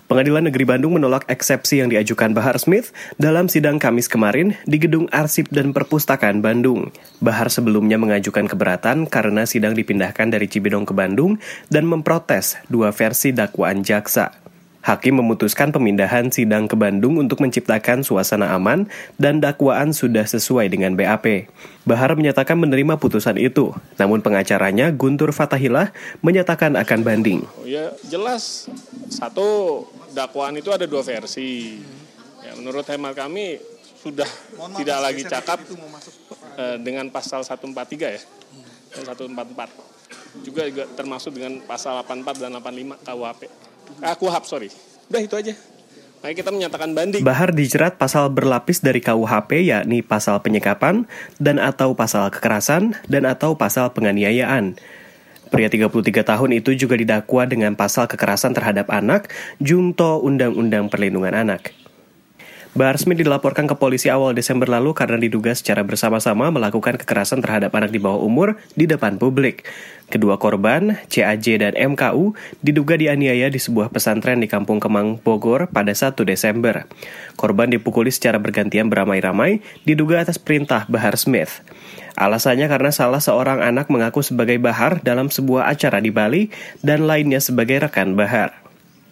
Pengadilan Negeri Bandung menolak eksepsi yang diajukan Bahar Smith dalam sidang Kamis kemarin di Gedung Arsip dan Perpustakaan Bandung. Bahar sebelumnya mengajukan keberatan karena sidang dipindahkan dari Cibinong ke Bandung dan memprotes dua versi dakwaan jaksa. Hakim memutuskan pemindahan sidang ke Bandung untuk menciptakan suasana aman dan dakwaan sudah sesuai dengan BAP. Bahar menyatakan menerima putusan itu, namun pengacaranya Guntur Fatahillah menyatakan akan banding. Ya jelas, satu dakwaan itu ada dua versi. Ya, menurut hemat kami sudah tidak lagi cakap dengan pasal 143 ya, dan 144. Juga termasuk dengan pasal 84 dan 85 KUHP, Udah itu aja. Makanya kita menyatakan banding. Bahar dijerat pasal berlapis dari KUHP, yakni pasal penyekapan dan atau pasal kekerasan dan atau pasal penganiayaan. Pria 33 tahun itu juga didakwa dengan pasal kekerasan terhadap anak, junto Undang-Undang Perlindungan Anak. Bahar Smith dilaporkan ke polisi awal Desember lalu karena diduga secara bersama-sama melakukan kekerasan terhadap anak di bawah umur di depan publik. Kedua korban, CAJ dan MKU, diduga dianiaya di sebuah pesantren di Kampung Kemang, Bogor pada 1 Desember. Korban dipukuli secara bergantian beramai-ramai, diduga atas perintah Bahar Smith. Alasannya karena salah seorang anak mengaku sebagai Bahar dalam sebuah acara di Bali dan lainnya sebagai rekan Bahar.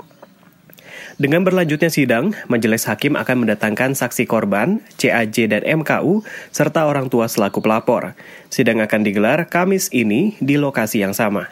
Dengan berlanjutnya sidang, majelis hakim akan mendatangkan saksi korban, CAJ dan MKU, serta orang tua selaku pelapor. Sidang akan digelar Kamis ini di lokasi yang sama.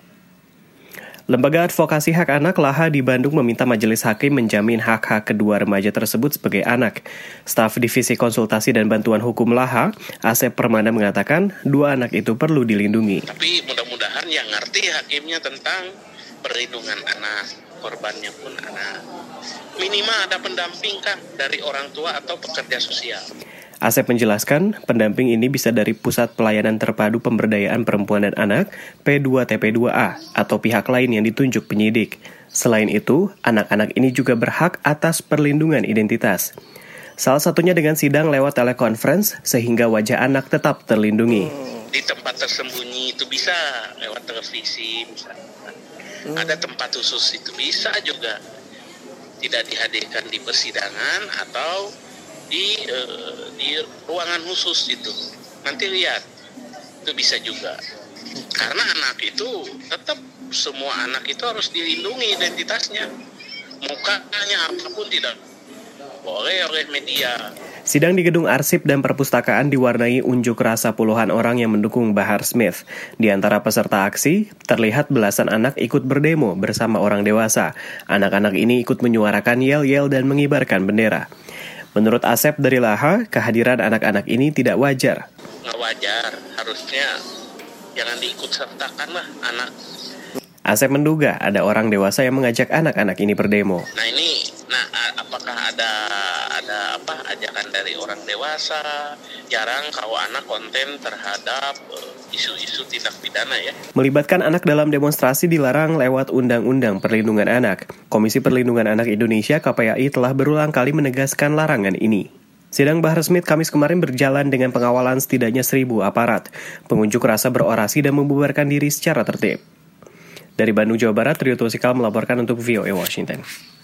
Lembaga Advokasi Hak Anak LAHA di Bandung meminta majelis hakim menjamin hak-hak kedua remaja tersebut sebagai anak. Staf Divisi Konsultasi dan Bantuan Hukum LAHA, Asep Permana mengatakan dua anak itu perlu dilindungi. Tapi mudah-mudahan yang ngerti hakimnya tentang perlindungan anak. Korbannya pun anak. Minimal ada pendamping kan dari orang tua atau pekerja sosial. Asep menjelaskan, pendamping ini bisa dari Pusat Pelayanan Terpadu Pemberdayaan Perempuan dan Anak P2TP2A atau pihak lain yang ditunjuk penyidik. Selain itu, anak-anak ini juga berhak atas perlindungan identitas. Salah satunya dengan sidang lewat telekonferensi sehingga wajah anak tetap terlindungi. Di tempat tersembunyi itu bisa lewat televisi misalnya. Ada tempat khusus itu bisa juga tidak dihadirkan di persidangan atau di ruangan khusus itu. Nanti lihat itu bisa juga. Karena anak itu tetap semua anak itu harus dilindungi identitasnya. Mukanya apapun tidak boleh oleh media. Sidang di Gedung Arsip dan Perpustakaan diwarnai unjuk rasa puluhan orang yang mendukung Bahar Smith. Di antara peserta aksi, terlihat belasan anak ikut berdemo bersama orang dewasa. Anak-anak ini ikut menyuarakan yel-yel dan mengibarkan bendera. Menurut Asep dari LAHA, kehadiran anak-anak ini tidak wajar. Nggak wajar, harusnya jangan diikut sertakan lah anak. Asep menduga ada orang dewasa yang mengajak anak-anak ini berdemo. Apakah ada ajakan dari orang dewasa? Jarang kalau anak konten terhadap isu-isu tindak pidana ya. Melibatkan anak dalam demonstrasi dilarang lewat Undang-Undang Perlindungan Anak. Komisi Perlindungan Anak Indonesia KPAI telah berulang kali menegaskan larangan ini. Sidang Bahar Smith Kamis kemarin berjalan dengan pengawalan setidaknya 1.000 aparat. Pengunjuk rasa berorasi dan membubarkan diri secara tertib. Dari Bandung, Jawa Barat, Trio Tusikal melaporkan untuk VOA Washington.